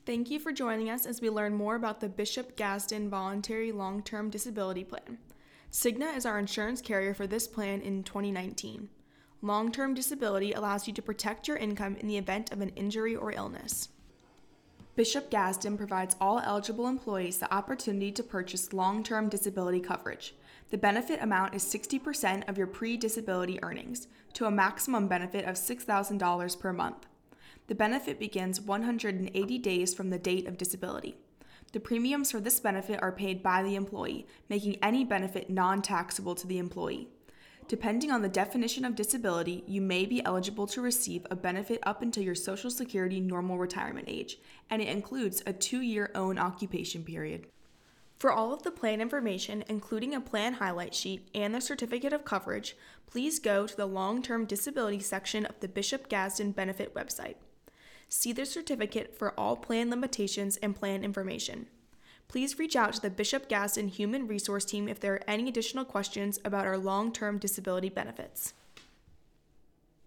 Thank you for joining us as we learn more about the Bishop Gadsden Voluntary Long-Term Disability Plan. Cigna is our insurance carrier for this plan in 2019. Long-term disability allows you to protect your income in the event of an injury or illness. Bishop Gadsden provides all eligible employees the opportunity to purchase long-term disability coverage. The benefit amount is 60% of your pre-disability earnings, to a maximum benefit of $6,000 per month. The benefit begins 180 days from the date of disability. The premiums for this benefit are paid by the employee, making any benefit non-taxable to the employee. Depending on the definition of disability, you may be eligible to receive a benefit up until your Social Security normal retirement age, and it includes a 2-year own occupation period. For all of the plan information, including a plan highlight sheet and the certificate of coverage, please go to the long-term disability section of the Bishop Gadsden benefit website. See the certificate for all plan limitations and plan information. Please reach out to the Bishop Gadsden Human Resource Team if there are any additional questions about our long-term disability benefits.